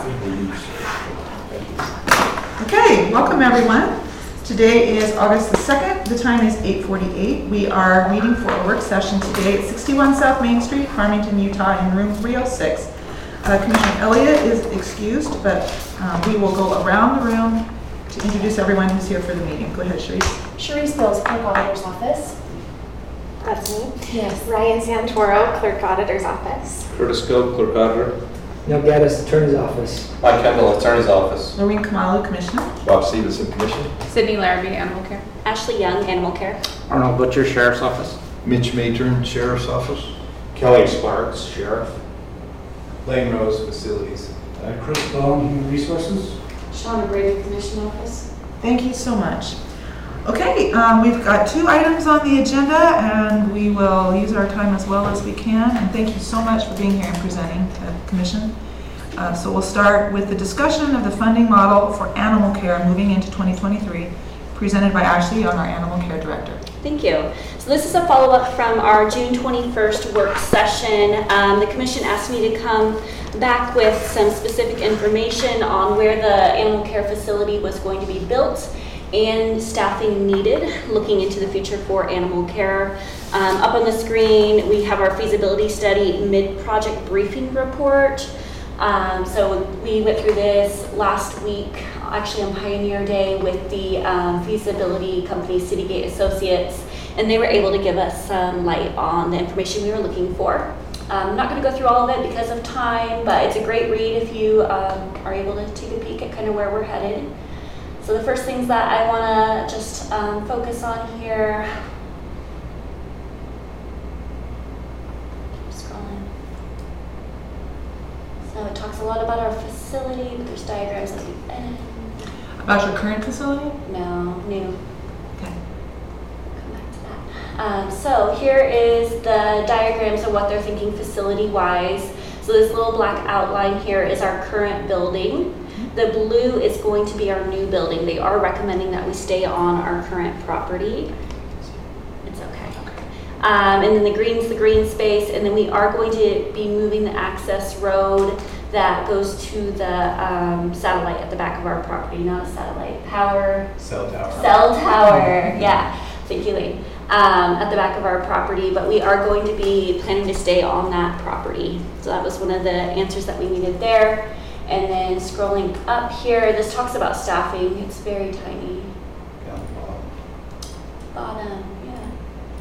Okay, welcome everyone. Today is August the 2nd. The time is 8:48. We are meeting for a work session today at 61 South Main Street, Farmington, Utah, in room 306. Commissioner Elliott is excused, but we will go around the room to introduce everyone who's here for the meeting. Go ahead, Sharice. Sharice Bills, Clerk Auditor's Office. That's me. Yes. Ryan Santoro, Clerk Auditor's Office. Curtis Gill, Clerk Auditor. Neil Gaddis, Attorney's Office. Mike Kendall, Attorney's Office. Noreen Kamalu, Commissioner. Bob Stevenson, Commissioner. Sydney Larrabee, Animal Care. Ashley Young, Animal Care. Arnold Butcher, Sheriff's Office. Mitch Matern, Sheriff's Office. Kelly Sparks, Sheriff. Lane Rose, Facilities. Chris Bone, Human Resources. Shauna Brady, Commission Office. Thank you so much. Okay, we've got 2 items on the agenda, and we will use our time as well as we can. And thank you so much for being here and presenting to the Commission. So we'll start with the discussion of the funding model for animal care moving into 2023, presented by Ashley Young, our Animal Care Director. Thank you. So this is a follow-up from our June 21st work session. The Commission asked me to come back with some specific information on where the animal care facility was going to be built and staffing needed looking into the future for animal care. Up on the screen we have our feasibility study mid-project briefing report. So we went through this last week, actually on Pioneer Day, with the feasibility company Citygate Associates, and they were able to give us some light on the information we were looking for. I'm not going to go through all of it because of time, but it's a great read if you are able to take a peek at kind of where we're headed. So the first things that I want to just focus on here, scrolling. So it talks a lot about our facility, but there's diagrams at the end. About your current facility? No, new. Okay. Come back to that. So here is the diagrams of what they're thinking facility-wise. So this little black outline here is our current building. The blue is going to be our new building. They are recommending that we stay on our current property. It's okay. And then the green is the green space, and then we are going to be moving the access road that goes to the satellite at the back of our property. Not a satellite, Cell tower. Cell tower, yeah. Thank you, Lane. At the back of our property, but we are going to be planning to stay on that property. So that was one of the answers that we needed there. And then scrolling up here, this talks about staffing. It's very tiny. Down the Bottom, yeah.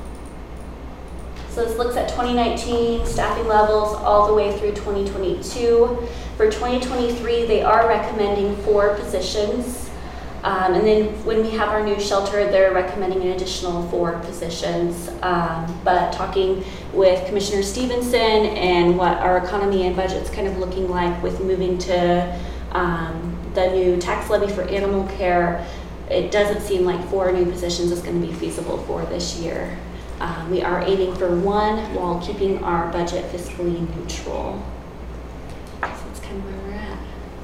So this looks at 2019 staffing levels all the way through 2022. For 2023, they are recommending 4 positions. And then when we have our new shelter, they're recommending an additional 4 positions. But talking with Commissioner Stevenson and what our economy and budget's kind of looking like with moving to the new tax levy for animal care, it doesn't seem like 4 new positions is going to be feasible for this year. We are aiming for 1 while keeping our budget fiscally neutral. So that's kind of where we're at.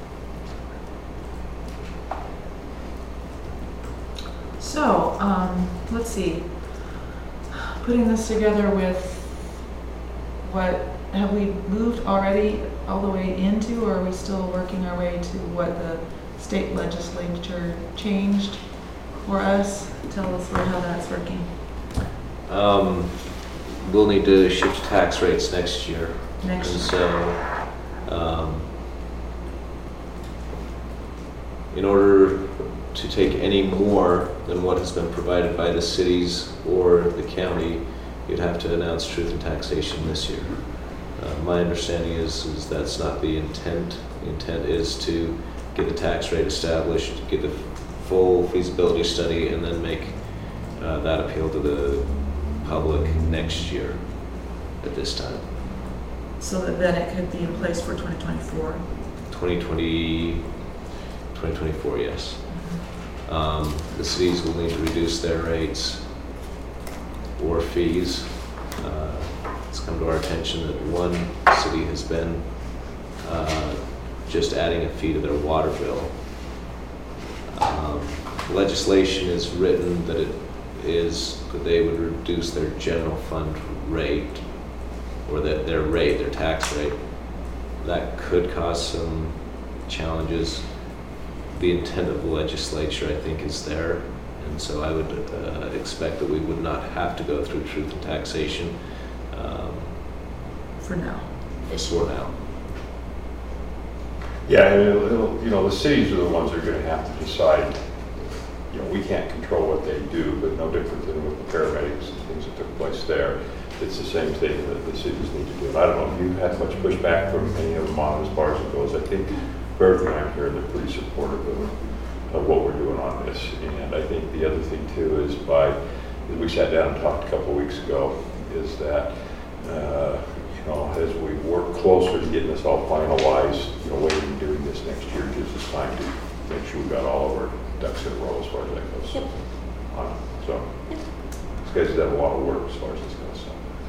So, let's see. Putting this together with what have we moved already all the way into, or are we still working our way to what the state legislature changed for us? Tell us how that's working. We'll need to shift tax rates next year. And so, in order to take any more than what has been provided by the cities or the county, you'd have to announce truth in taxation this year. My understanding is that's not the intent. The intent is to get the tax rate established, get the full feasibility study, and then make that appeal to the public next year at this time. So that then it could be in place for 2024? 2024, yes. The cities will need to reduce their rates or fees. It's come to our attention that one city has been just adding a fee to their water bill. Legislation is written that they would reduce their general fund rate, or their tax rate. That could cause some challenges. The intent of the legislature, I think, is there. And so I would expect that we would not have to go through truth in taxation For now. for now. Yeah, and the cities are the ones that are going to have to decide. We can't control what they do, but no different than with the paramedics and things that took place there. It's the same thing that the cities need to do. And I don't know if you had much pushback from any of them on as far as it goes. I think for everything I'm hearing, they're pretty supportive of what we're doing on this. And I think the other thing too is as we sat down and talked a couple of weeks ago, is that as we work closer to getting this all finalized, waiting and doing this next year gives us time to make sure we got all of our ducks in a row as far as that goes. Yep. So these guys have done a lot of work as far as this goes.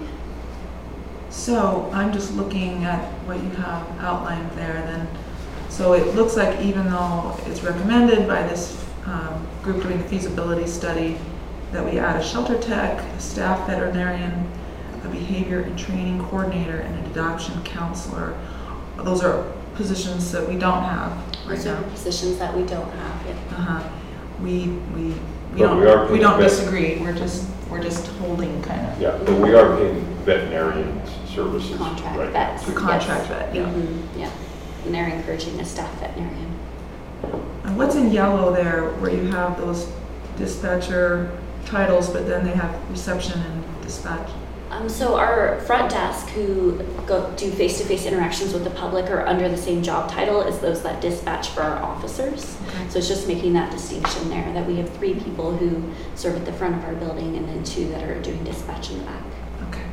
So I'm just looking at what you have outlined there then. So it looks like even though it's recommended by this group doing the feasibility study that we add a shelter tech, a staff veterinarian, a behavior and training coordinator, and an adoption counselor. Those are positions that we don't have right Those now. are positions that we don't have yet. We But we are don't paying disagree. We're just holding kind of. Yeah, but we are paying veterinarian services Contract right now. vets. The contract vet, yeah. Yeah, and they're encouraging a staff veterinarian. And what's in yellow there, where you have those dispatcher titles, but then they have reception and dispatch? So our front desk who do face-to-face interactions with the public are under the same job title as those that dispatch for our officers. Okay. So it's just making that distinction there, that we have 3 people who serve at the front of our building and then 2 that are doing dispatch in the back. Okay.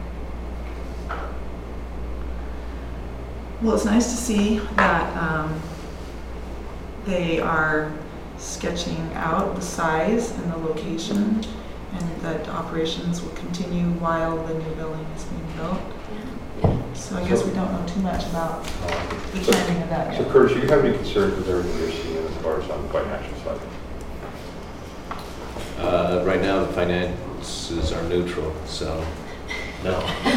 Well, it's nice to see that they are sketching out the size and the location, and that operations will continue while the new building is being built. Yeah. So I guess we don't know too much about the timing of that So yet. Curtis, do you have any concerns with everything you're seeing as far as on the financial side? Right now, the finances are neutral, so no.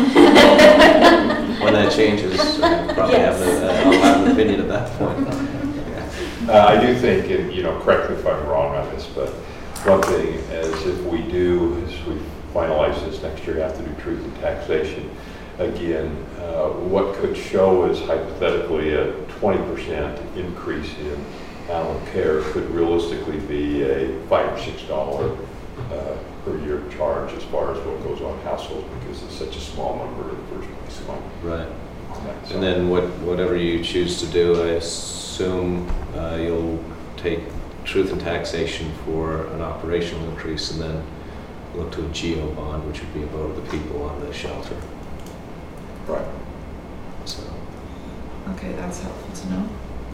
When that changes, I'll probably Yes. I'll have an opinion at that point. I do think, and correct me if I'm wrong on this, but one thing is if we finalize this next year, have to do truth in taxation, again, what could show as hypothetically a 20% increase in animal care could realistically be a $5 or $6 per year charge as far as what goes on households, because it's such a small number in the first place. Right. On that side. And then whatever you choose to do, I assume you'll take truth in taxation for an operational increase and then look to a GO bond, which would be a vote of the people on the shelter. Right. So. Okay, that's helpful to know.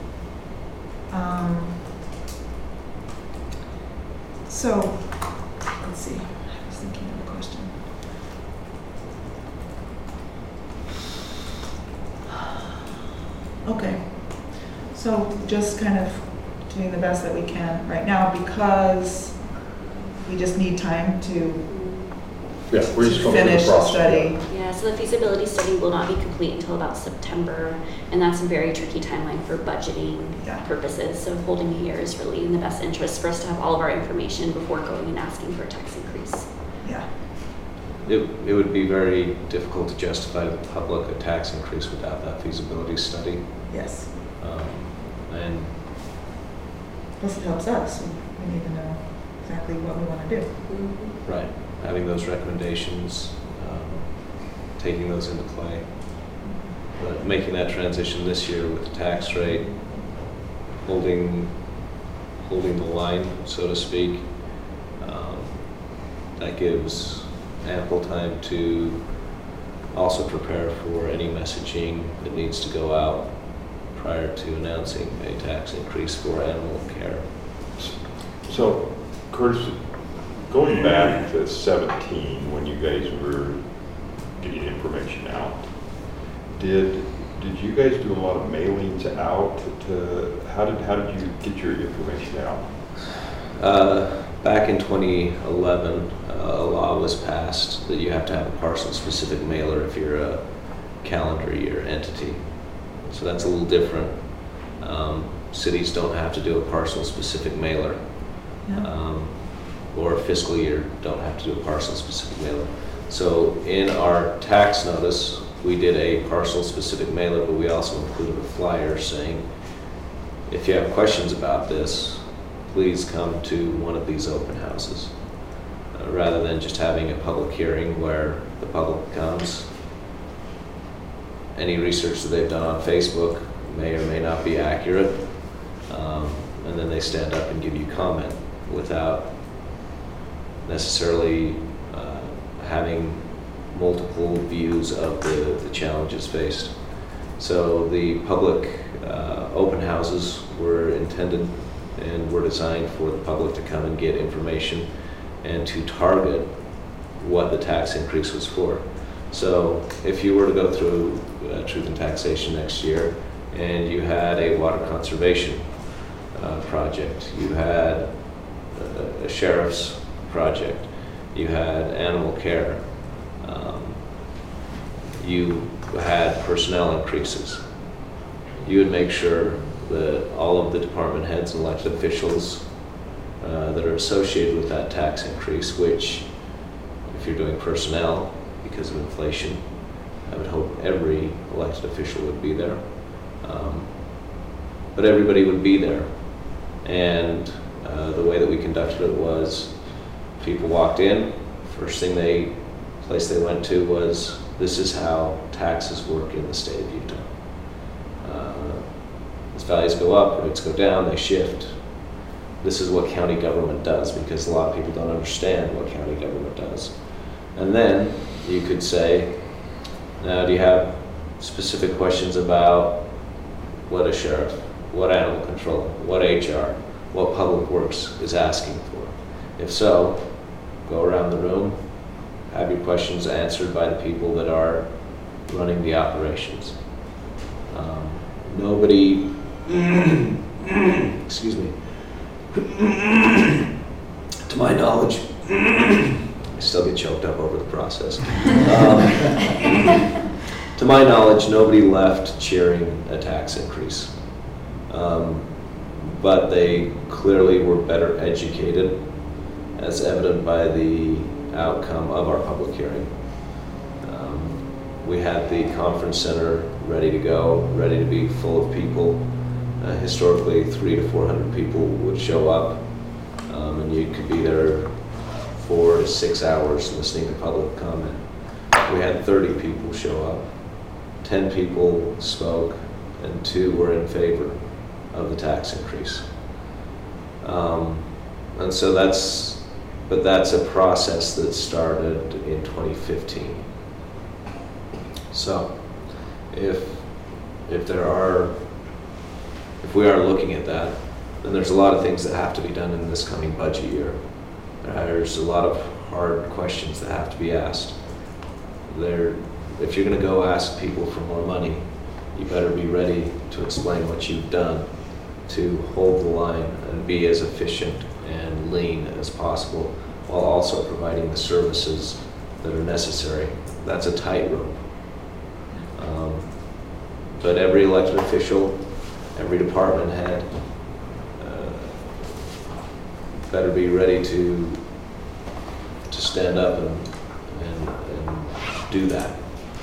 So, let's see, I was thinking of a question. Okay, so just kind of doing the best that we can right now because we just need time to Yeah, we're just going through finish the process. study. Yeah, so the feasibility study will not be complete until about September, and that's a very tricky timeline for budgeting Yeah. purposes. So holding a year is really in the best interest for us to have all of our information before going and asking for a tax increase. Yeah. It would be very difficult to justify to the public a tax increase without that feasibility study. Yes. And Plus it helps us. We need to know exactly what we want to do. right, having those recommendations, taking those into play, but making that transition this year with the tax rate, holding the line, so to speak, that gives ample time to also prepare for any messaging that needs to go out prior to announcing a tax increase for animal care. So, Curtis, going back to 17, when you guys were getting information out, did you guys do a lot of mailings out how did you get your information out? Back in 2011, a law was passed that you have to have a parcel-specific mailer if you're a calendar year entity. So that's a little different. cities don't have to do a parcel-specific mailer. Yeah. Or a fiscal year don't have to do a parcel-specific mailer. So in our tax notice, we did a parcel-specific mailer, but we also included a flyer saying, if you have questions about this, please come to one of these open houses. Rather than just having a public hearing where the public comes. Any research that they've done on Facebook may or may not be accurate, and then they stand up and give you comment without necessarily having multiple views of the challenges faced. So the public open houses were intended and were designed for the public to come and get information and to target what the tax increase was for. So if you were to go through Truth in Taxation next year and you had a water conservation project, you had a sheriff's project, you had animal care, you had personnel increases, you would make sure that all of the department heads and elected officials that are associated with that tax increase, which if you're doing personnel because of inflation, I would hope every elected official would be there. But everybody would be there. And the way that we conducted it was people walked in, first place they went to was, this is how taxes work in the state of Utah. As values go up, rates go down, they shift. This is what county government does, because a lot of people don't understand what county government does. And then you could say, now do you have specific questions about what a sheriff, what animal control, what HR, what public works is asking for? If so, go around the room, have your questions answered by the people that are running the operations. Nobody, excuse me, to my knowledge, I still get choked up over the process. To my knowledge, nobody left cheering a tax increase. But they clearly were better educated, as evident by the outcome of our public hearing. We had the conference center ready to go, ready to be full of people. Historically, 300 to 400 people would show up, and you could be there 4 to 6 hours listening to public comment. We had 30 people show up. 10 people spoke, and 2 were in favor of the tax increase. And so that's a process that started in 2015. So if we are looking at that, then there's a lot of things that have to be done in this coming budget year. There's a lot of hard questions that have to be asked. If you're going to go ask people for more money, you better be ready to explain what you've done to hold the line and be as efficient and lean as possible, while also providing the services that are necessary. That's a tightrope. But every elected official, every department head better be ready to stand up and do that.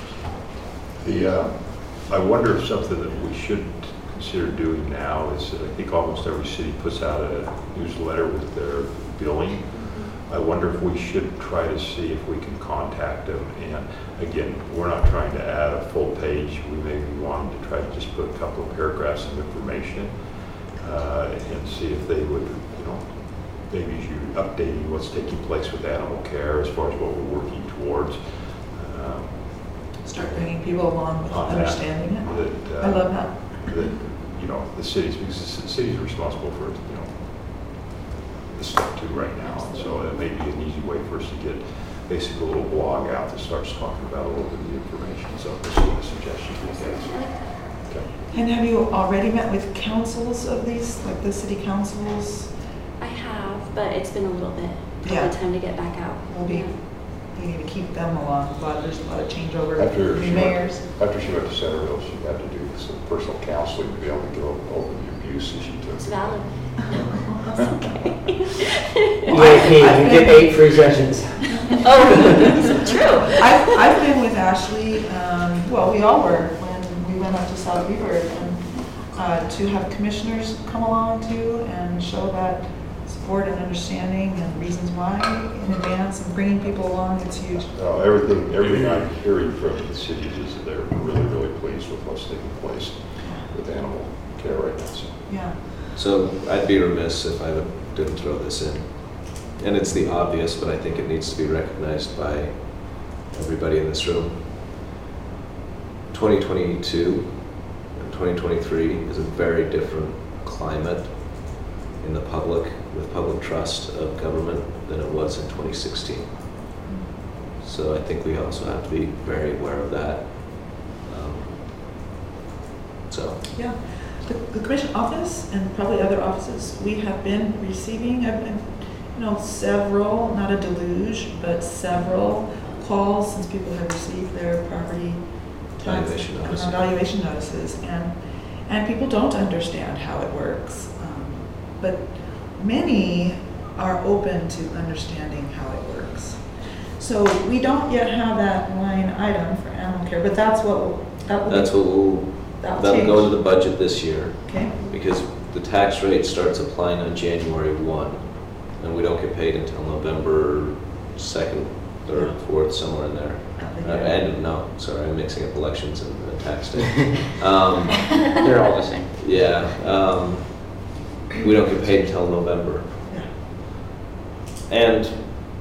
I wonder if something that we should consider doing now is that I think almost every city puts out a newsletter with their billing. I wonder if we should try to see if we can contact them. And again, we're not trying to add a full page. We may be wanting to try to just put a couple of paragraphs of information and see if they would, maybe as you're updating what's taking place with animal care as far as what we're working towards. Start bringing people along with understanding it. I love that. The cities, because the cities are responsible for, this stuff too right now. And so it may be an easy way for us to get basically a little blog out that starts talking about a little bit of the information. So this is a suggestion for you guys. Okay. And have you already met with councils of these, like the city councils? I have, but it's been a little bit. Yeah. Time to get back out. We'll be you need to keep them along. There's a lot of changeover, After new she mayors. After she went to Centerville, she had to do some personal counseling to be able to get over the abuse that she took. It's valid. EAP, you get 8 free sessions. Oh, true. I've been with Ashley, well, we all were when we went up to South Beaver, and to have commissioners come along too and show that support and understanding and reasons why in advance and bringing people along, it's huge. Everything I'm hearing from the cities is that they're really, really pleased with what's taking place with animal care right now. So. Yeah. So I'd be remiss if I didn't throw this in. And it's the obvious, but I think it needs to be recognized by everybody in this room. 2022 and 2023 is a very different climate in the public, with public trust of government, than it was in 2016. So I think we also have to be very aware of that. Yeah. The commission office and probably other offices, we have been receiving, several, not a deluge, but several calls since people have received their property tax valuation notices, and people don't understand how it works. But many are open to understanding how it works. So we don't yet have that line item for animal care, but that'll go into the budget this year. Okay. Because the tax rate starts applying on January 1, and we don't get paid until November 2nd, 3rd, 4th, somewhere in there. I'm mixing up elections and tax day. They're all the same. Yeah. We don't get paid until November. Yeah. And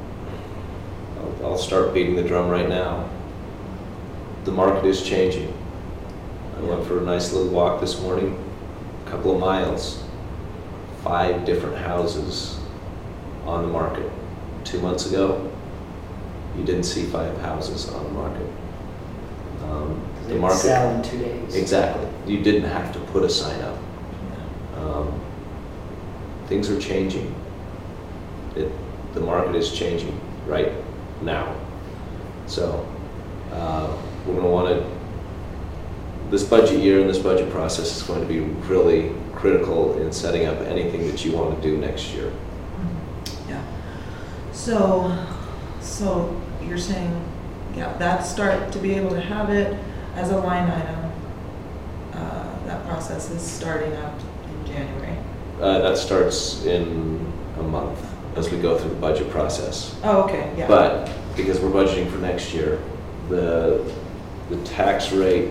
I'll start beating the drum right now. The market is changing. I went for a nice little walk this morning, a couple of miles, 5 different houses on the market. 2 months ago, you didn't see 5 houses on the market. The market sell in 2 days. Exactly. You didn't have to put a sign up. Things are changing. The market is changing right now. So we're going to want to. This budget year and this budget process is going to be really critical in setting up anything that you want to do next year. Yeah. So you're saying, that start to be able to have it as a line item. That process is starting up in January. That starts in a month as we go through the budget process. Oh, okay. Yeah. But because we're budgeting for next year, the tax rate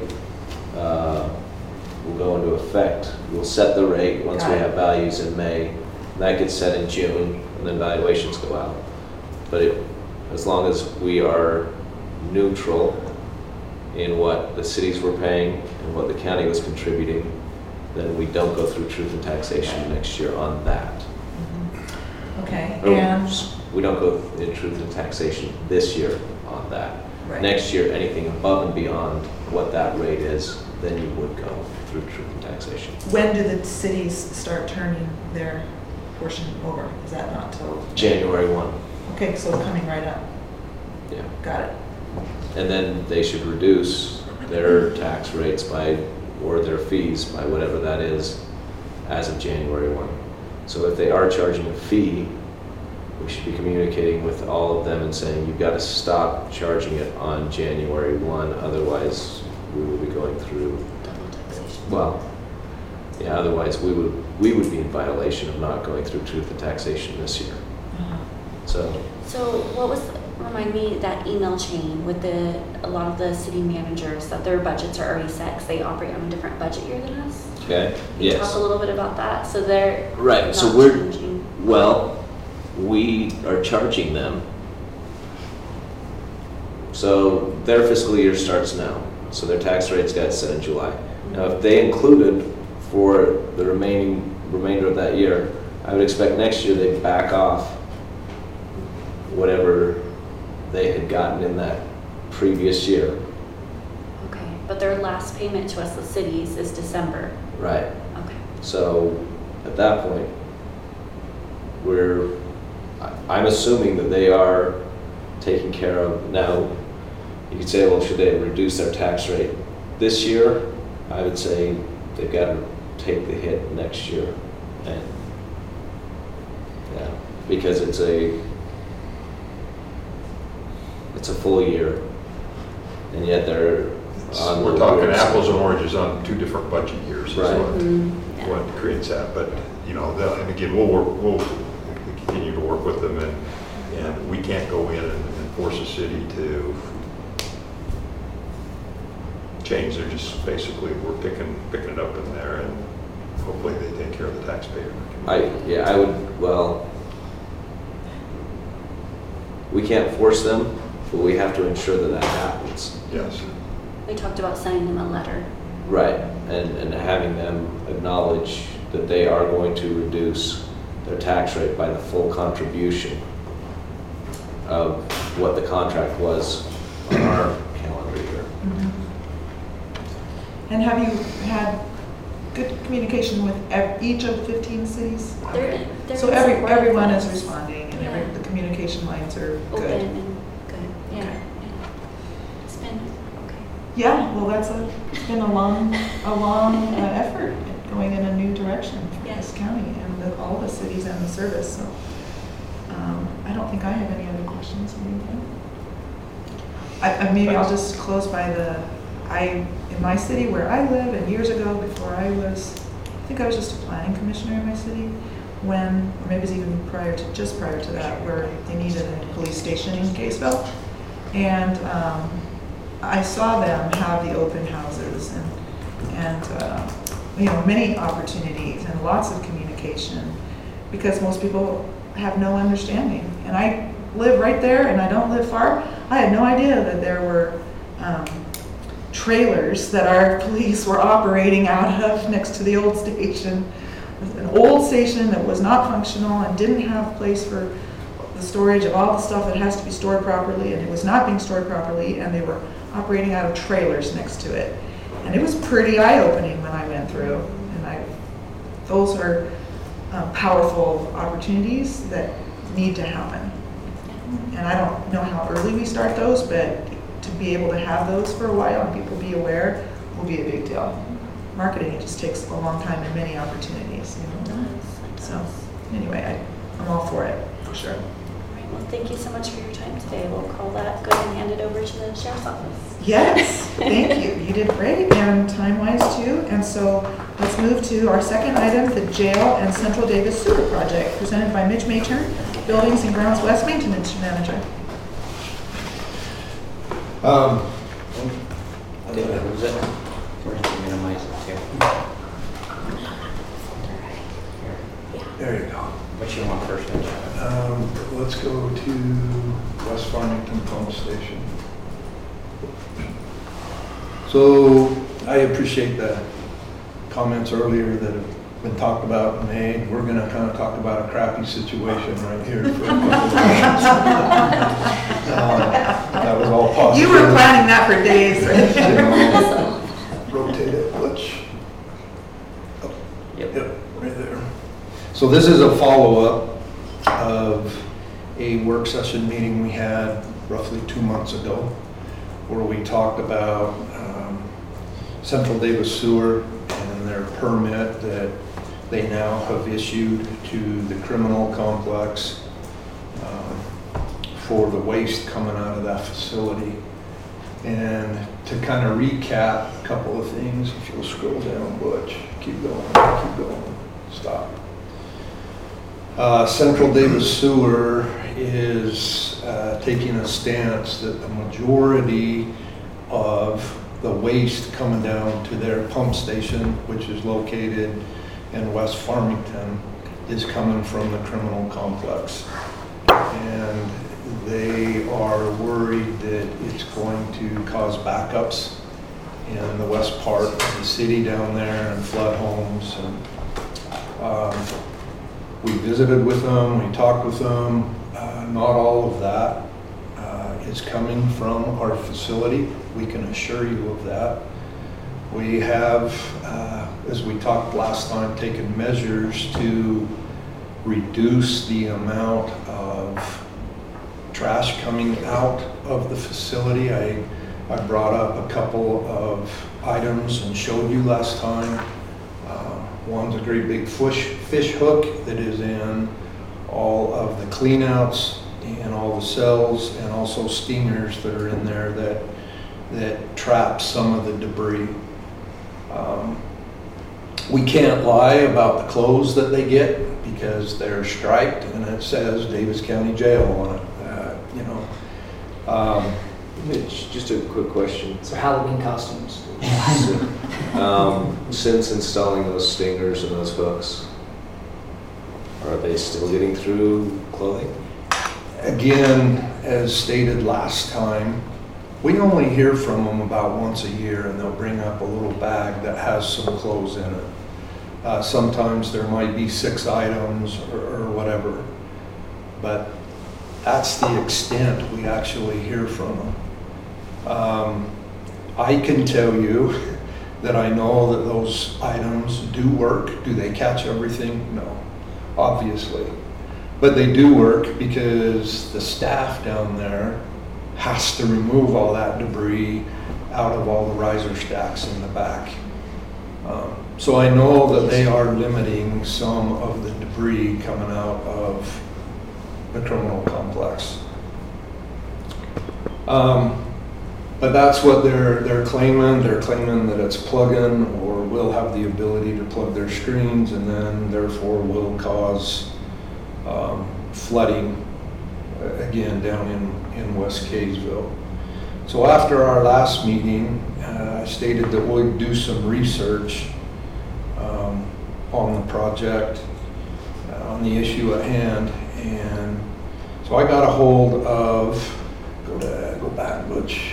will go into effect. We'll set the rate once we have values in May. That gets set in June, and then valuations go out. But as long as we are neutral in what the cities were paying and what the county was contributing, then we don't go through truth and taxation next year on that. Mm-hmm. Okay. And we don't go in truth and taxation this year on that. Right. Next year, anything above and beyond what that rate is, then you would go through truth and taxation. When do the cities start turning their portion over? Is that not till January 1. Okay, so coming right up. Yeah. Got it. And then they should reduce their tax rates or their fees by whatever that is as of January 1. So if they are charging a fee, we should be communicating with all of them and saying, you've got to stop charging it on January 1, otherwise we will be going through Double taxation. Well, yeah, otherwise we would be in violation of not going through truth and taxation this year. So what was, remind me, that email chain with a lot of the city managers, that their budgets are already set because they operate on a different budget year than us? Okay, Can you yes. talk a little bit about that? So they're Right, not so changing. we are charging them. So their fiscal year starts now. So their tax rates got set in July. Now, if they included for the remainder of that year, I would expect next year they'd back off whatever they had gotten in that previous year. Okay, but their last payment to us, the cities, is December. Right. Okay. So at that point, I'm assuming that they are taken care of. Now, you could say, well, should they reduce their tax rate this year? I would say they've got to take the hit next year. And yeah, because it's a full year, and yet they're on We're the talking board. apples and oranges on 2 different budget years is Right. what creates that. But, you know, and again, we'll continue to work with them, and we can't go in and force a city to change. They're just basically, we're picking it up in there, and hopefully they take care of the taxpayer. We can't force them, but we have to ensure that happens. Yes. We talked about sending them a letter. Right, and having them acknowledge that they are going to reduce their tax rate by the full contribution of what the contract was on our calendar year. And have you had good communication with each of the 15 cities? There So is support. everyone is responding, and Yeah. the communication lines are Open good. and good, yeah. Okay. Yeah. It's been, okay. Yeah, well, it's been a long effort going in a new direction for this Yes. county and all the cities and the service. So I don't think I have any other questions or anything. Maybe I'll just close by in my city where I live, and years ago before I think I was just a planning commissioner in my city, or maybe it was even just prior to that, where they needed a police station in Kaysville. And I saw them have the open houses and many opportunities and lots of communication, because most people have no understanding. And I live right there, and I don't live far. I had no idea that there were trailers that our police were operating out of next to the old station. An old station that was not functional and didn't have a place for the storage of all the stuff that has to be stored properly, and it was not being stored properly, and they were operating out of trailers next to it. And it was pretty eye-opening when I went through. And those are powerful opportunities that need to happen. And I don't know how early we start those, but to be able to have those for a while and people be aware will be a big deal. Marketing, it just takes a long time and many opportunities. So anyway, I'm all for it, for sure. All right, well, thank you so much for your time today. We'll call that good and hand it over to the sheriff's office. Yes, thank you. You did great, and time-wise too. And so let's move to our second item, the jail and Central Davis Sewer Project, presented by Mitch Matern, Buildings and Grounds West Maintenance Manager. Was it? We're going to minimize it too. There you go. What you want first? Let's go to West Farmington Pump Station. So I appreciate the comments earlier that have been talked about and made. We're going to kind of talk about a crappy situation right here for a couple of minutes. That was all possible. You were planning that for days, right? Rotate it, which, Yep. yep, right there. So this is a follow-up of a work session meeting we had roughly 2 months ago, where we talked about Central Davis Sewer and their permit that they now have issued to the criminal complex for the waste coming out of that facility. And to kind of recap a couple of things, if you'll scroll down, Butch, keep going, stop. Central Davis Sewer is taking a stance that the majority of the waste coming down to their pump station, which is located in West Farmington, is coming from the criminal complex. And they are worried that it's going to cause backups in the west part of the city down there and flood homes. And we visited with them, we talked with them. Not all of that is coming from our facility. We can assure you of that. We have, as we talked last time, taken measures to reduce the amount of trash coming out of the facility. I brought up a couple of items and showed you last time. One's a great big fish hook that is in all of the cleanouts and all the cells, and also stingers that are in there that trap some of the debris. We can't lie about the clothes that they get because they're striped and it says Davis County Jail on it. Mitch, just a quick question. So Halloween costumes. Since installing those stingers and those hooks, are they still getting through clothing? Again, as stated last time, we only hear from them about once a year, and they'll bring up a little bag that has some clothes in it. Sometimes there might be 6 items or whatever, but that's the extent we actually hear from them. I can tell you that I know that those items do work. Do they catch everything? No, obviously. But they do work because the staff down there has to remove all that debris out of all the riser stacks in the back. So I know that they are limiting some of the debris coming out of the criminal complex. But that's what they're claiming. They're claiming that it's plug-in or will have the ability to plug their screens, and then therefore will cause flooding again down in West Kaysville. So after our last meeting, I stated that we'd do some research on the project, on the issue at hand, and so I got a hold of, go back, Butch,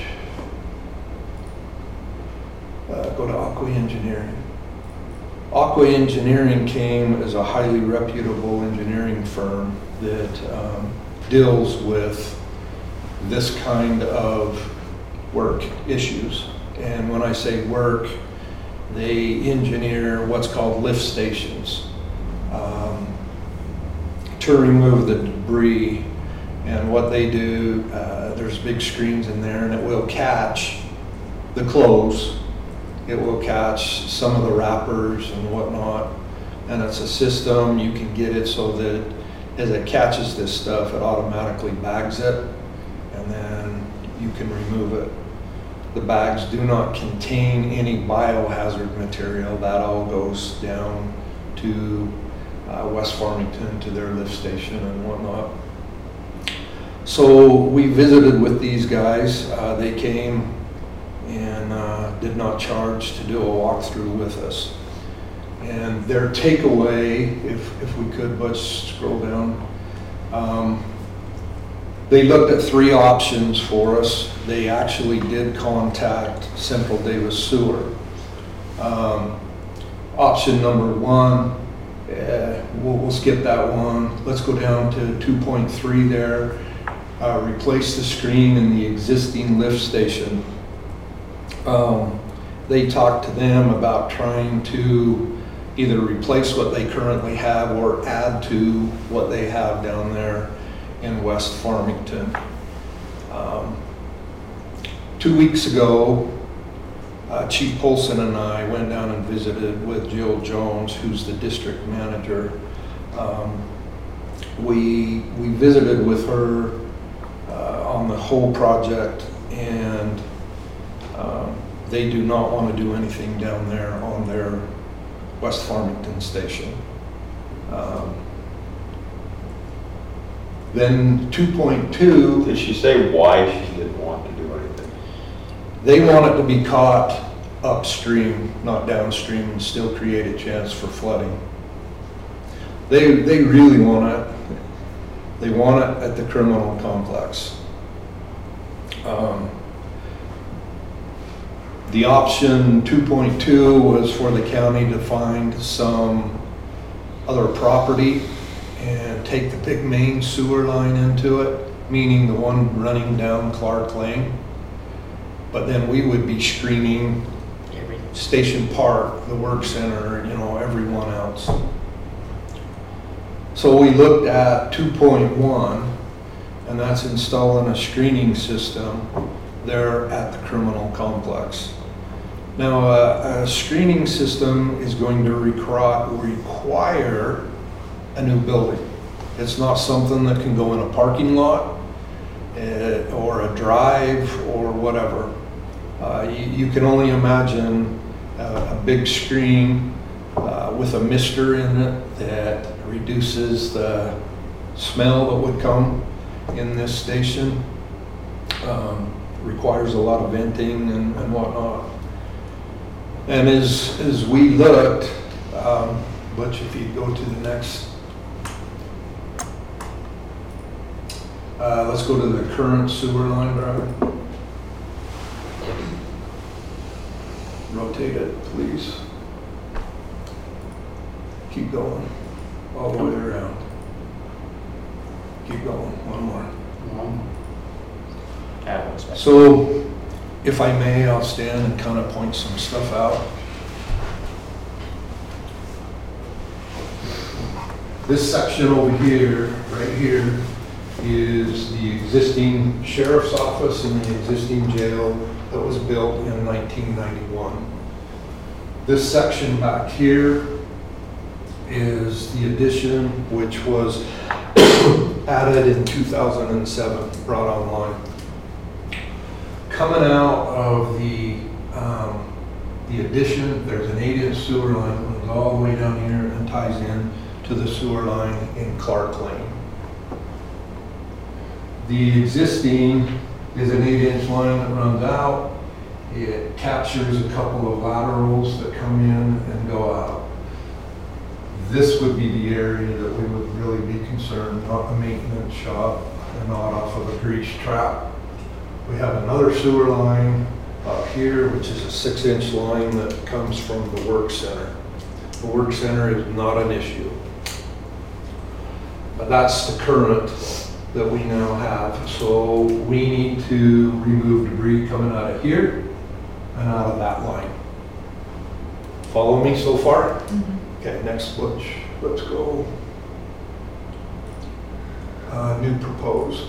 go to Aqua Engineering. Aqua Engineering came as a highly reputable engineering firm that deals with this kind of work issues. And when I say work, they engineer what's called lift stations to remove the debris. And what they do, there's big screens in there, and it will catch the clothes. It will catch some of the wrappers and whatnot. And it's a system, you can get it so that as it catches this stuff, it automatically bags it, and then you can remove it. The bags do not contain any biohazard material. That all goes down to West Farmington to their lift station and whatnot. So we visited with these guys. They came and did not charge to do a walkthrough with us. And their takeaway, if we could, but scroll down. They looked at 3 options for us. They actually did contact Central Davis Sewer. Option number 1, we'll skip that one. Let's go down to 2.3 there. Replace the screen in the existing lift station. They talked to them about trying to either replace what they currently have or add to what they have down there in West Farmington. 2 weeks ago, Chief Polson and I went down and visited with Jill Jones, who's the district manager. We visited with her on the whole project, and they do not want to do anything down there on their West Farmington station. Then 2.2. Did she say why she didn't want to do anything? They want it to be caught upstream, not downstream, and still create a chance for flooding. They really want it. They want it at the criminal complex. The option 2.2 was for the county to find some other property and take the big main sewer line into it, meaning the one running down Clark Lane. But then we would be screening Station Park, the work center, everyone else. So we looked at 2.1, and that's installing a screening system there at the criminal complex. Now, a screening system is going to require a new building. It's not something that can go in a parking lot or a drive or whatever. You can only imagine a big screen with a mister in it that reduces the smell that would come in this station. Requires a lot of venting and whatnot. And as we looked, Butch, if you go to the next, let's go to the current sewer line, driver. Rotate it, please. Keep going, all the way around. Keep going, one more. So, if I may, I'll stand and kind of point some stuff out. This section over here, right here, is the existing sheriff's office and the existing jail that was built in 1991. This section back here is the addition, which was added in 2007, brought online. Coming out of the addition, there's an 8-inch sewer line that goes all the way down here and ties in to the sewer line in Clark Lane. The existing is an 8-inch line that runs out. It captures a couple of laterals that come in and go out. This would be the area that we would really be concerned, not the maintenance shop and not off of a grease trap. We have another sewer line up here, which is a 6-inch line that comes from the work center. The work center is not an issue. But that's the current that we now have. So we need to remove debris coming out of here and out of that line. Follow me so far? Mm-hmm. Okay, next, let's go. New proposed.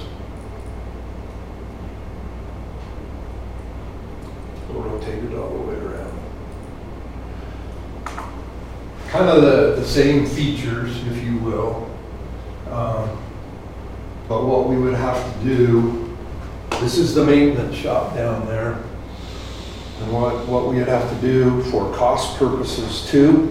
We'll rotate it all the way around. Kind of the same features, if you will. But what we would have to do, this is the maintenance shop down there. And what we would have to do for cost purposes too,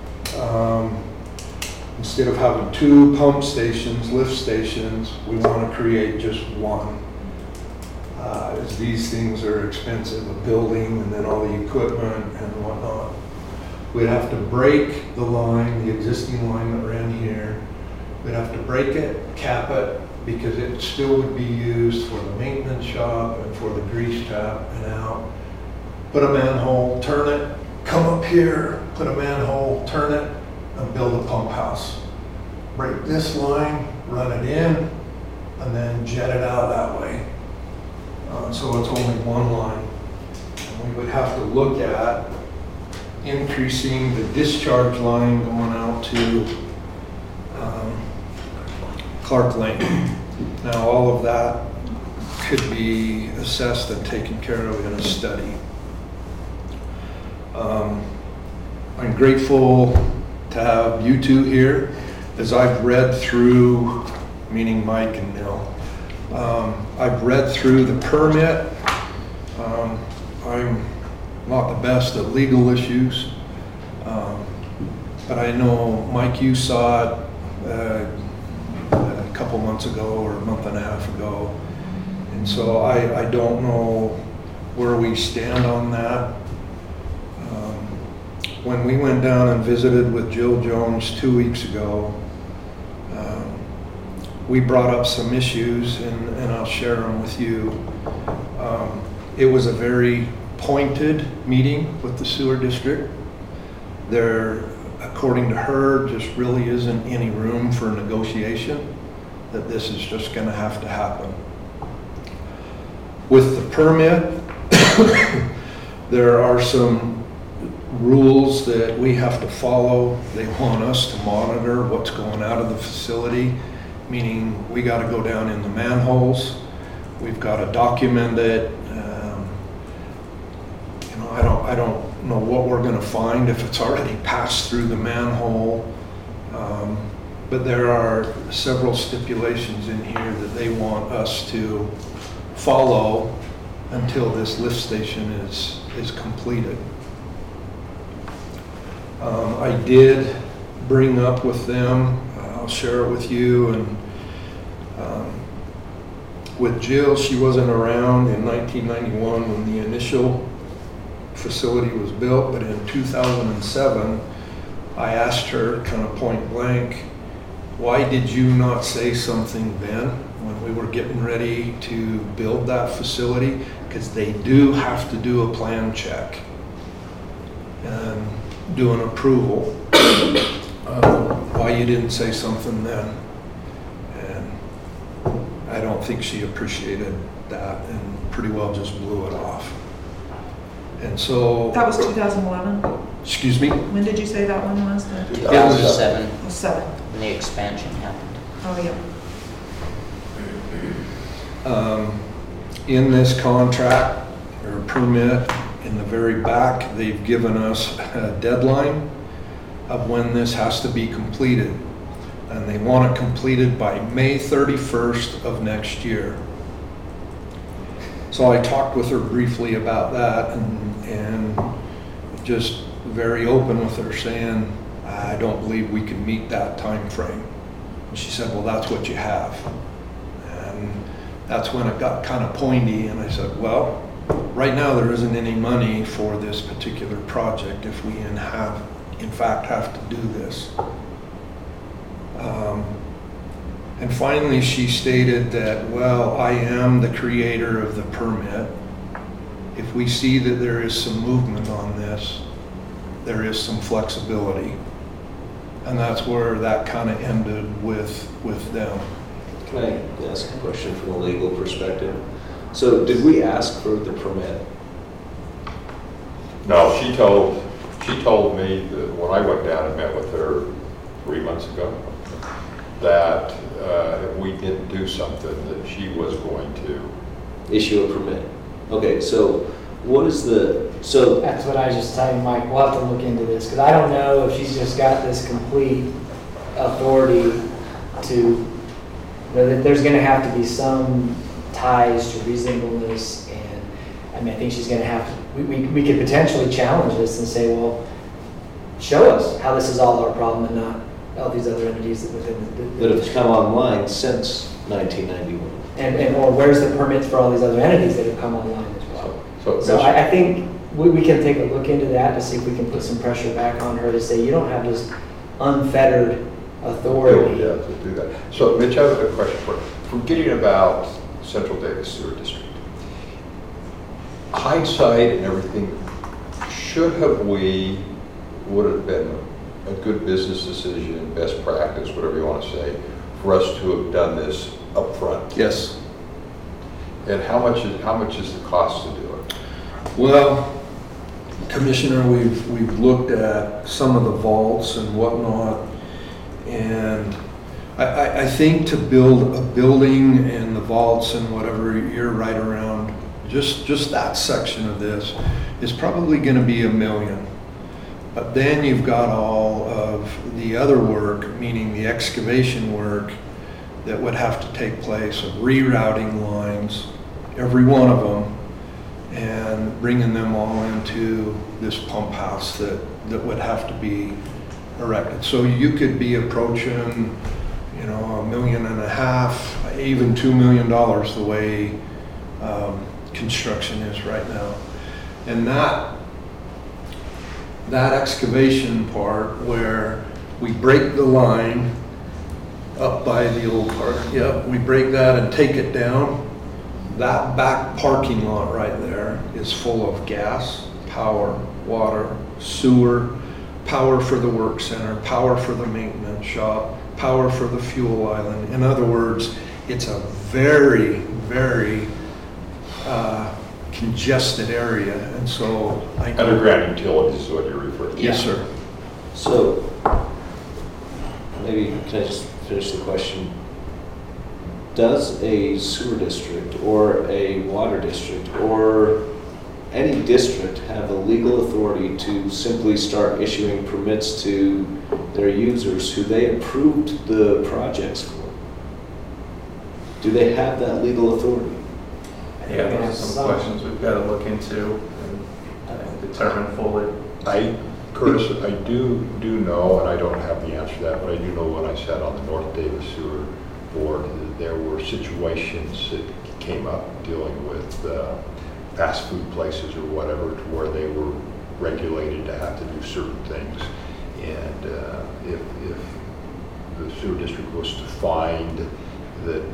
instead of having 2 pump stations, lift stations, we want to create just one. As these things are expensive, a building and then all the equipment and whatnot. We'd have to break the line, the existing line that ran here. We'd have to break it, cap it, because it still would be used for the maintenance shop and for the grease trap and out. Put a manhole, turn it, come up here, put a manhole, turn it, and build a pump house. Break this line, run it in, and then jet it out that way. So it's only one line. And we would have to look at increasing the discharge line going out to Clark Lane. Now all of that could be assessed and taken care of in a study. I'm grateful to have you two here. As I've read through, meaning Mike and Neil, I've read through the permit. I'm not the best at legal issues, but I know, Mike, you saw it a couple months ago or a month and a half ago, and so I don't know where we stand on that. When we went down and visited with Jill Jones 2 weeks ago, we brought up some issues, and I'll share them with you. It was a very pointed meeting with the sewer district. There, according to her, just really isn't any room for negotiation, that this is just going to have to happen. With the permit, there are some rules that we have to follow. They want us to monitor what's going out of the facility meaning we got to go down in the manholes. We've got to document it. I don't know what we're going to find if it's already passed through the manhole. But there are several stipulations in here that they want us to follow until this lift station is completed. I did bring up with them, I'll share it with you, and with Jill, she wasn't around in 1991 when the initial facility was built, but in 2007, I asked her kind of point blank, why did you not say something then when we were getting ready to build that facility? Because they do have to do a plan check and do an approval. Why you didn't say something then? And I don't think she appreciated that and pretty well just blew it off. And so... That was 2011? Excuse me? When did you say that one was? 2007, It was 7. when the expansion happened. Oh, yeah. In this contract or permit, in the very back, they've given us a deadline of when this has to be completed. And they want it completed by May 31st of next year. So I talked with her briefly about that and just very open with her, saying, I don't believe we can meet that time frame. And she said, well, that's what you have. And that's when it got kind of pointy, and I said, well, right now there isn't any money for this particular project if we in fact have to do this. And finally she stated that, well, I am the creator of the permit. If we see that there is some movement on this, there is some flexibility. And that's where that kind of ended with them. Can I ask a question from a legal perspective? So did we ask for the permit? No, she told me that when I went down and met with her 3 months ago, that if we didn't do something, that she was going to Issue a permit. Okay, so what is so That's what I was just telling Mike, we'll have to look into this, because I don't know if she's just got this complete authority to, that there's gonna have to be some ties to reasonableness, and, I mean, I think she's gonna have to, we could potentially challenge this and say, well, show us how this is all our problem and not all these other entities that within that have come online since 1991. and or where's the permits for all these other entities that have come online as well. So I think we can take a look into that to see if we can put some pressure back on her to say, you don't have this unfettered authority. Yeah, to do that. So Mitch, I have a question for you. Forgetting about Central Davis Sewer District. Hindsight and everything, would have been a good business decision, best practice, whatever you want to say, for us to have done this up front? Yes. And how much is the cost to do it? Well, Commissioner, we've looked at some of the vaults and whatnot, and I think to build a building and the vaults and whatever, you're right around, just that section of this is probably going to be $1 million. But then you've got all of the other work, meaning the excavation work that would have to take place of rerouting lines, every one of them, and bringing them all into this pump house that would have to be erected. So you could be approaching, $1.5 million, even $2 million the way construction is right now. And that excavation part where we break the line up by the old park, we break that and take it down. That back parking lot right there is full of gas, power, water, sewer, power for the work center, power for the maintenance shop, power for the fuel island. In other words, it's a very, very congested area, and so I know. Underground utilities is what you're referring to? Yes, sir. So maybe can I just finish the question? does a sewer district or a water district or any district have the legal authority to simply start issuing permits to their users who they approved the projects for? Do they have that legal authority? Yeah, those are some questions we've got to look into and determine fully. Curtis, I do know, and I don't have the answer to that, but I do know when I sat on the North Davis Sewer Board, there were situations that came up dealing with fast food places or whatever, to where they were regulated to have to do certain things. And if the sewer district was to find that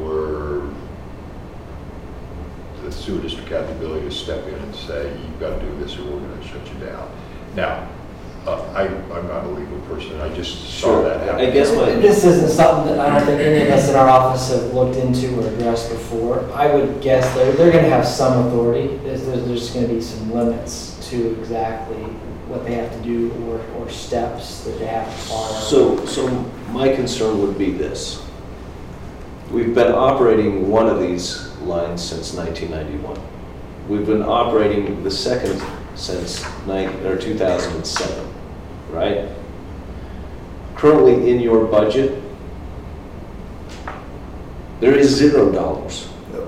the sewer district had the ability to step in and say, you've got to do this or we're going to shut you down. Now, I'm not a legal person. I just saw that happen. I guess This isn't something that I don't think any of us in our office have looked into or addressed before. I would guess they're going to have some authority. There's going to be some limits to exactly what they have to do or steps that they have to follow. So my concern would be this. We've been operating one of these lines since 1991. We've been operating the second since 2007, right? Currently in your budget, there is $0.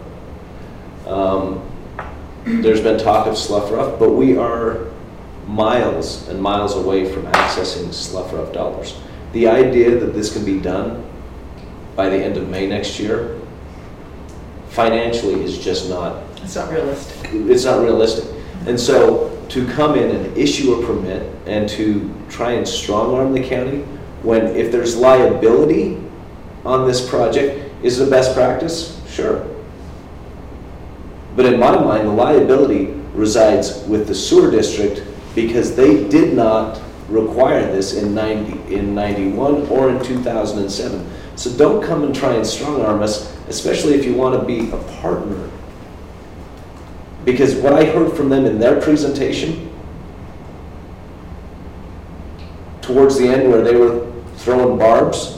There's been talk of Slough Rough, but we are miles and miles away from accessing Slough Rough dollars. The idea that this can be done by the end of May next year, financially is just not... It's not realistic. It's not realistic. And so to come in and issue a permit and to try and strong-arm the county, when if there's liability on this project, is it best practice? Sure. But in my mind, the liability resides with the sewer district because they did not require this in 91 or in 2007. So don't come and try and strong-arm us, especially if you want to be a partner. Because what I heard from them in their presentation, towards the end where they were throwing barbs,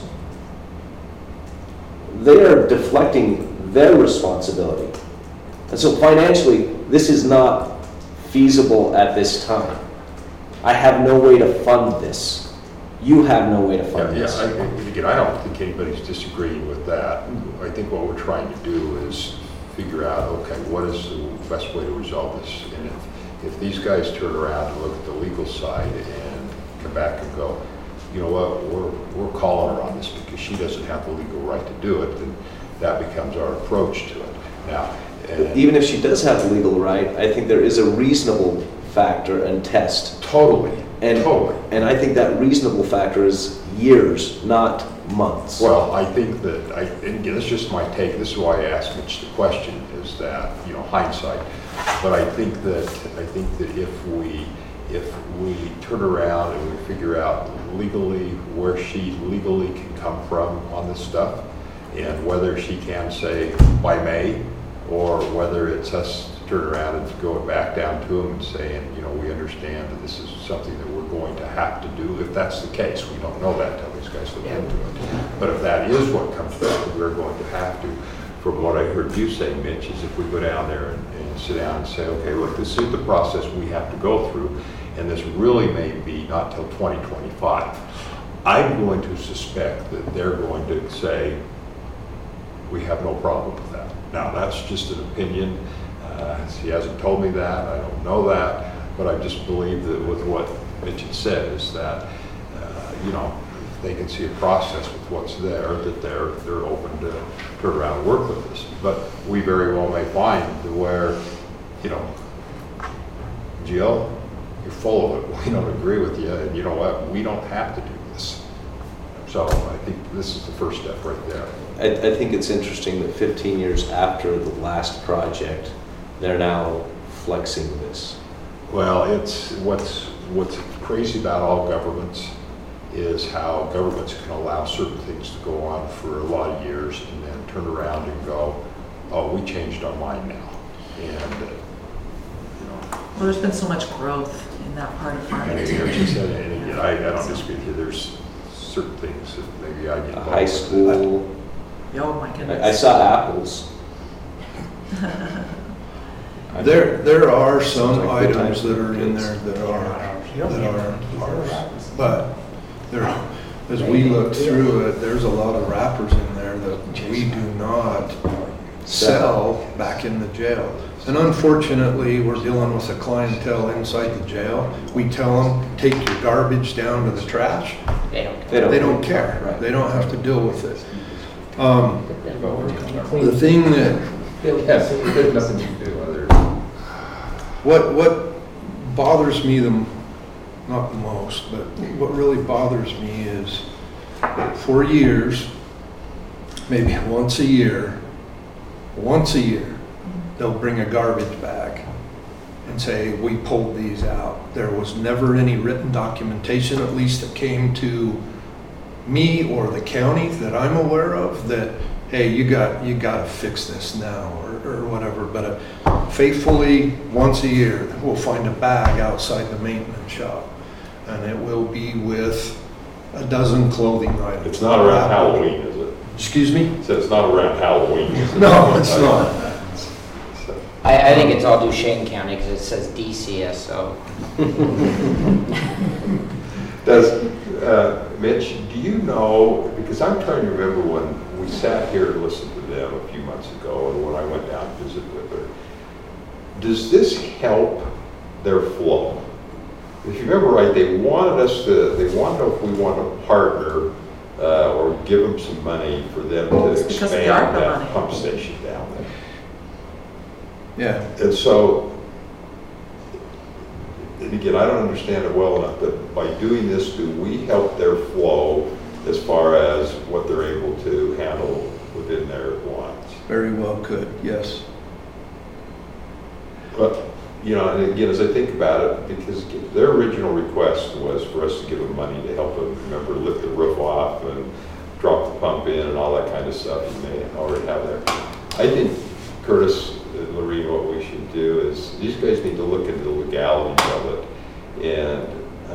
they are deflecting their responsibility. And so financially, this is not feasible at this time. I have no way to fund this. You have no way to fund this. Again, I don't think anybody's disagreeing with that. I think what we're trying to do is figure out, okay, what is the best way to resolve this? And if these guys turn around and look at the legal side and come back and go, you know what, we're calling her on this because she doesn't have the legal right to do it, then that becomes our approach to it. Now, even if she does have the legal right, I think there is a reasonable factor and test. Totally. And I think that reasonable factor is years, not months. Well, I think that, and again, this is just my take, this is why I asked Mitch the question, is that, hindsight. But I think that if we turn around and we figure out legally where she legally can come from on this stuff, and whether she can say by May, or whether it's us to turn around and go back down to them and saying, we understand that this is something that we're going to have to do. If that's the case, we don't know that until these guys look into it. But if that is what comes back, we're going to have to, from what I heard you say, Mitch, is if we go down there and sit down and say, okay, look, this is the process we have to go through, and this really may be not till 2025. I'm going to suspect that they're going to say, we have no problem with that. Now, that's just an opinion. He hasn't told me that. I don't know that. But I just believe that with what Mitch had said is that, if they can see a process with what's there, that they're open to turn around and work with us. But we very well may find where, Jill, you're full of it. We don't agree with you. And you know what? We don't have to do this. So I think this is the first step right there. I think it's interesting that 15 years after the last project, they're now flexing this. Well, it's what's crazy about all governments is how governments can allow certain things to go on for a lot of years and then turn around and go, oh, we changed our mind now. And, Well, there's been so much growth in that part of Farmington. And again, I don't dispute you. There's certain things that maybe I get high school. Oh, my goodness. I saw apples. There are Sounds some like good items times that for are in kids. there that are ours. But there, as we look through it, there's a lot of wrappers in there that we do not sell back in the jail. And unfortunately, we're dealing with a clientele inside the jail. We tell them, take your garbage down to the trash. They don't care. Right. They don't have to deal with it. The thing that Yes, there's nothing you can do other. What bothers me not the most, but what really bothers me is for years, maybe once a year, they'll bring a garbage bag and say, we pulled these out. There was never any written documentation, at least that came to me or the county that I'm aware of, that, hey, you got to fix this now or whatever. But faithfully, once a year, we'll find a bag outside the maintenance shop, and it will be with a dozen clothing items. It's not around Halloween, is it? Excuse me? So it's not around Halloween, is it? No, it's not. I think it's all Duchesne County because it says DCSO. Does, Mitch, do you know, because I'm trying to remember when we sat here and listened to them a few months ago and when I went down to visit with her, does this help their flow? If you remember right, they wanted if we want to partner or give them some money for them to It's because of the expand ARPA that money. pump station down there. Yeah. And so, and again, I don't understand it well enough, but by doing this, do we help their flow as far as what they're able to handle within their lines? Very well could, yes. But, you know, and again, as I think about it, because their original request was for us to give them money to help them, remember, lift the roof off and drop the pump in and all that kind of stuff you may already have there. I think, Curtis and Lorene, what we should do is, these guys need to look into the legalities of it and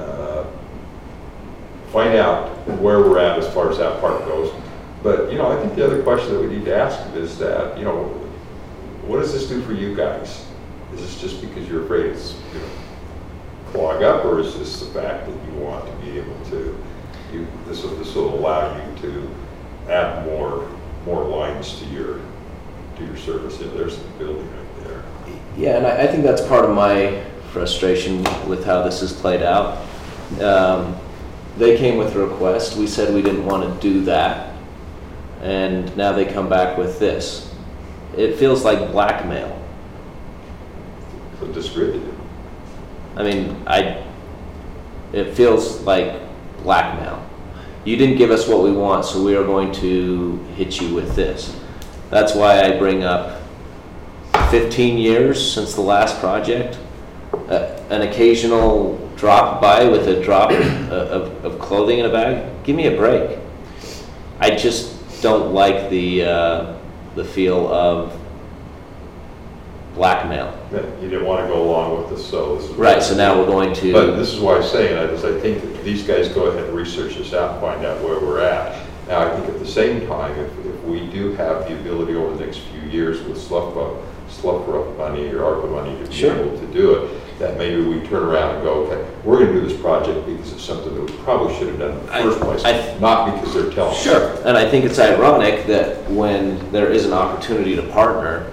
find out where we're at as far as that part goes. But, you know, I think the other question that we need to ask is that, you know, what does this do for you guys? Is this just because you're afraid it's going to clog up, or is this the fact that you want to be able to, this will allow you to add more lines to your service? There's the building right there. Yeah, and I think that's part of my frustration with how this has played out. They came with a request. We said we didn't want to do that. And now they come back with this. It feels like blackmail. So distributed. I mean, it feels like blackmail. You didn't give us what we want, so we are going to hit you with this. That's why I bring up 15 years since the last project, an occasional drop by with a drop of clothing in a bag. Give me a break. I just don't like the feel of blackmail. You didn't want to go along with this, so this is right. So now we're going to. But this is why I'm saying that is I think that these guys go ahead and research this out and find out where we're at. Now, I think at the same time, if we do have the ability over the next few years with slough money or ARPA money to be able to do it, that maybe we turn around and go, okay, we're going to do this project because it's something that we probably should have done in the first place, not because they're telling us. Sure, and I think it's ironic that when there is an opportunity to partner,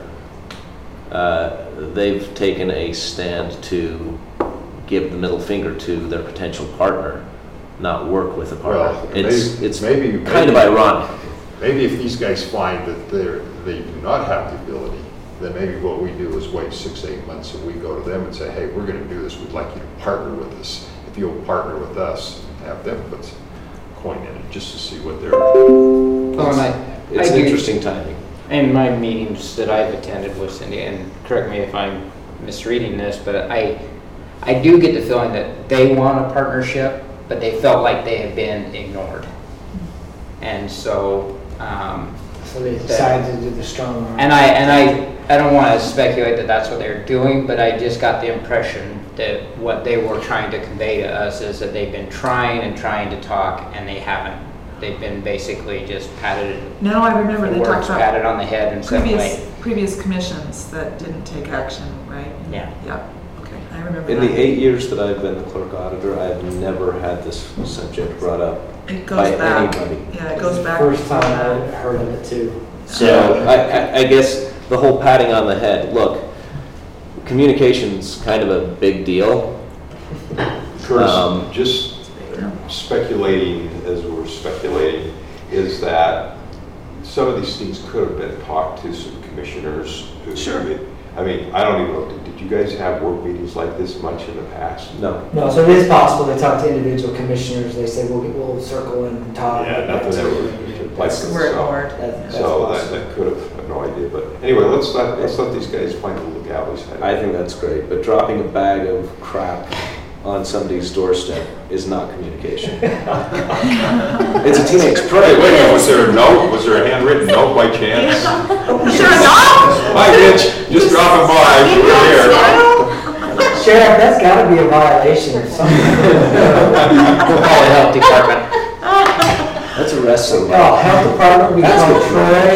they've taken a stand to give the middle finger to their potential partner, not work with a partner. Well, it's maybe kind of ironic. Maybe if these guys find that they do not have the ability, then maybe what we do is wait 6 to 8 months and we go to them and say, hey, we're going to do this. We'd like you to partner with us. If you'll partner with us, have them put some coin in it just to see what they're. It's interesting timing. In my meetings that I've attended with Cindy, and correct me if I'm misreading this, but I do get the feeling that they want a partnership, but they felt like they had been ignored. And so So they decided to do the strong arm. And I don't want to speculate that that's what they're doing, but I just got the impression that what they were trying to convey to us is that they've been trying and trying to talk, and they haven't They've been basically just patted, No, I remember they talked about patted on the head and said, wait. previous commissions that didn't take action, right? Yeah. Yeah, okay, I remember In that. the 8 years that I've been the clerk auditor, I've never had this subject brought up It by goes back. anybody. Yeah, it goes back. First time I heard of it too. So I guess the whole patting on the head, look, communication's kind of a big deal. Curtis, just speculating, as we're speculating, is that some of these things could have been talked to some commissioners who. Sure. I mean, I don't even know, did you guys have work meetings like this much in the past? No. No, so it is possible they talk to individual commissioners, they say, we'll circle and talk. Yeah, nothing ever took place. We're ignored. That's So possible. that could have, I have no idea, but anyway, let's let these guys find the legalities. I think that's great, but dropping a bag of crap on somebody's doorstep is not communication. It's a teenage Hey, prank. wait a minute, was there a note? Was there a handwritten note by chance? Sure enough. Hi, Mitch, just dropping by, we're here. Sheriff, that's gotta be a violation or something. We'll call the health department. That's arresting. Oh, health department, we call Troy,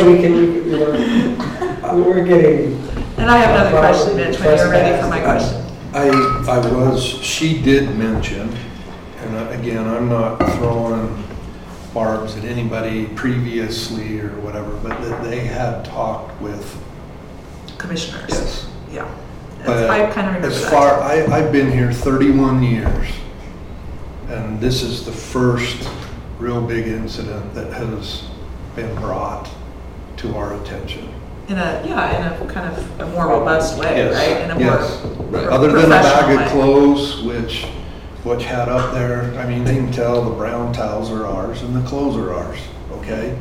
we're getting. And I have another question, Mitch, when you're ready for my question. She did mention, and again, I'm not throwing barbs at anybody previously or whatever, but that they had talked with. Commissioners. Yes. Yeah. But I kind of remember as that. far, I've been here 31 years, and this is the first real big incident that has been brought to our attention. In a kind of a more robust way, Yes. right? In a Yes. more Other than a professional bag of way. clothes, which had up there, I mean, they can tell the brown towels are ours and the clothes are ours, okay?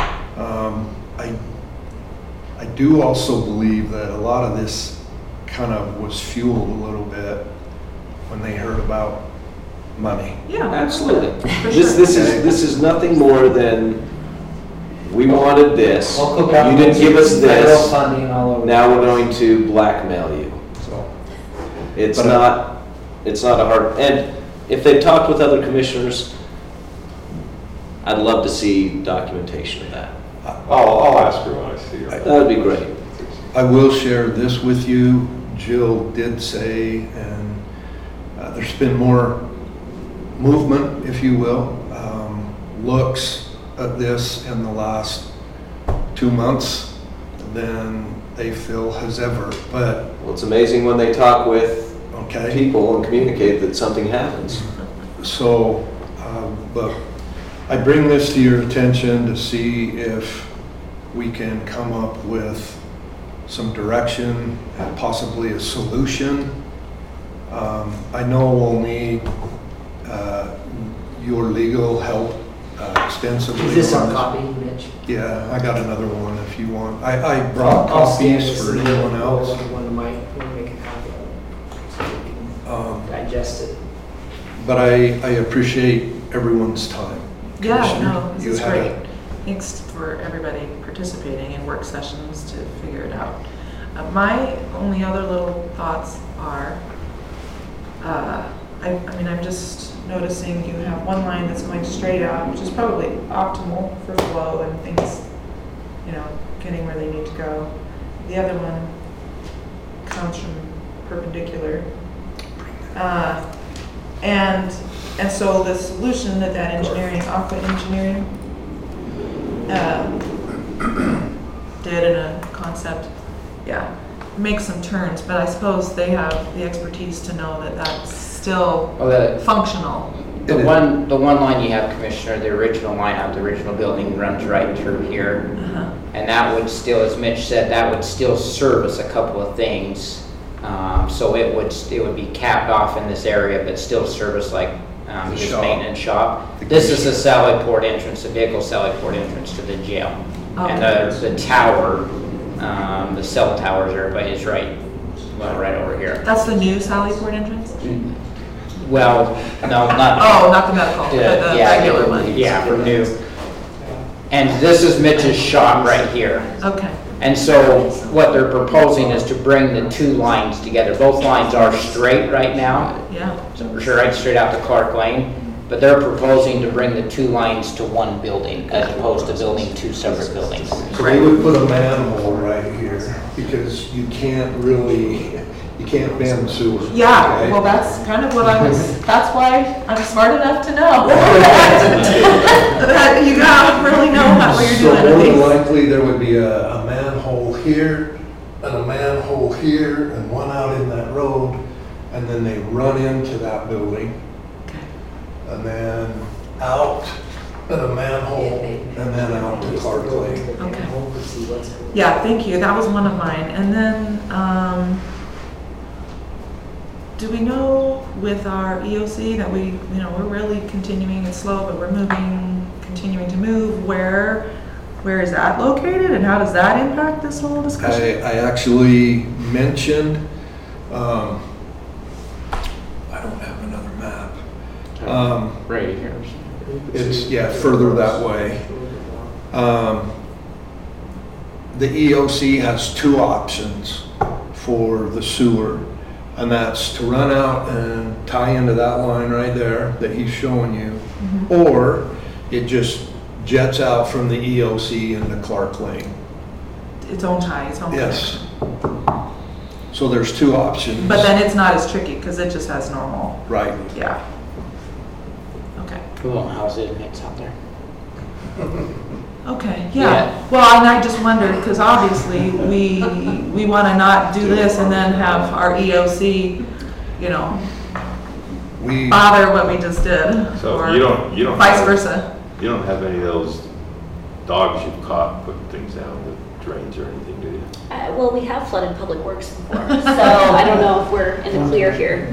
I do also believe that a lot of this kind of was fueled a little bit when they heard about money. Yeah. Absolutely. For This sure. is nothing more than, we wanted this, Local you government, didn't give us federal this, funding all over. now we're going to blackmail you. So, It's But, not a hard, and if they've talked with other commissioners, I'd love to see documentation of that. I'll ask her when I see her. That would be great. I will share this with you. Jill did say, and there's been more movement, if you will, looks at this in the last 2 months than they feel has ever, but, Well, it's amazing when they talk with okay. people and communicate that something happens. So, but I bring this to your attention to see if we can come up with some direction and possibly a solution. I know we'll need your legal help extensively. Is this on our copy, Mitch? Yeah, I got another one if you want. I brought I'll scan copies this for and anyone then else. One of my, we'll make a copy of it. So we can digest it. But I appreciate everyone's time. Yeah, Commissioner. no, this You is had a- great. Thanks for everybody participating in work sessions to figure it out. My only other little thoughts are, I mean, I'm just noticing you have one line that's going straight out, which is probably optimal for flow and things, getting where they need to go. The other one comes from perpendicular. And so the solution that engineering, Aqua Engineering, did in a concept, make some turns, but I suppose they have the expertise to know that that's still functional. The one line you have, Commissioner, the original line out the original building runs right through here. And that would still, as Mitch said, that would still service a couple of things. So it would be capped off in this area, but still service like his maintenance shop. This is the Sally Port entrance, the vehicle Sally Port entrance to the jail. And the tower, the cell towers, everybody is right over here. That's the new Sally Port entrance? Well, no, not. Oh, not the medical, but the regular one. Yeah, for new. And this is Mitch's shop right here. Okay. And so what they're proposing is to bring the two lines together. Both lines are straight right now. Yeah. So right straight out to Clark Lane. But they're proposing to bring the 2 lines to 1 building as opposed to building 2 separate buildings. So they would put a manhole right here because you can't bend sewer. Yeah, okay? well, that's kind of what that's why I'm smart enough to know. That you gotta really know what you're doing. So more than likely, there would be a manhole here, and a manhole here, and one out in that road, and then they run into that building, and then out, and a manhole, and then out to Clark Lane. Okay. Yeah, thank you. That was one of mine. And then, do we know with our EOC that we're really continuing, it's slow, but we're continuing to move, where is that located and how does that impact this whole discussion? I actually mentioned, I don't have another map. Right here. It's, further that way. The EOC has 2 options for the sewer, and that's to run out and tie into that line right there that he's showing you, or it just jets out from the EOC into Clark Lane. Its own tie, its own Yes. So there's 2 options. But then it's not as tricky because it just has normal. Right. Yeah. Okay. Cool, how's it mix out there? Okay, yeah. Well, and I just wondered, because obviously we want to not do this and then have our EOC, bother what we just did. So or you don't vice versa. You don't have any of those dogs you've caught putting things down the drains or anything, do you? Well, we have flooded public works before, so I don't know if we're in the clear here.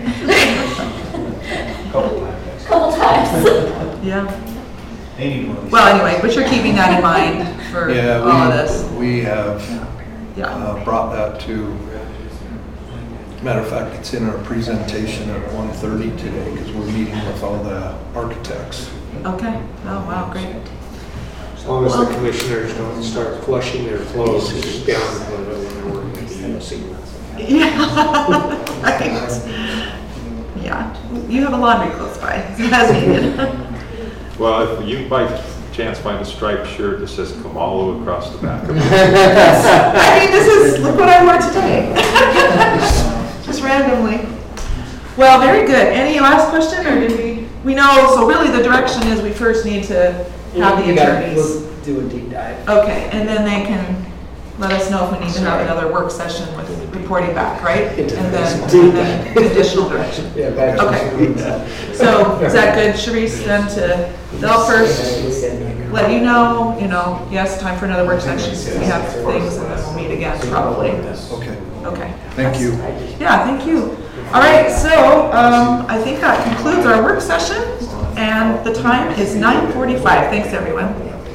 Couple times. Yeah. Well, anyway, but you're keeping that in mind for all of this. We have brought that to, matter of fact, it's in our presentation at 1:30 today because we're meeting with all the architects. Okay. Oh, wow, great. As long as the commissioners don't start flushing their clothes down when they're working at the EOC. Yeah. Right. Yeah. You have a laundry close by as needed. Well, if you by chance find a striped shirt that says Kamalo across the back of it. I mean, look what I wore today. Just randomly. Well, very good. Any last question, or did we know, so really the direction is we first need to have the attorneys. We'll do a deep dive. Okay, and then they can let us know if we need to have another work session with reporting back, right? And then additional direction. Okay. So is that good, Sharice, then they'll first let you know, yes, time for another work session. We have things and then we'll meet again probably. Okay. Thank you. Yeah, thank you. All right, so I think that concludes our work session and the time is 9:45. Thanks, everyone.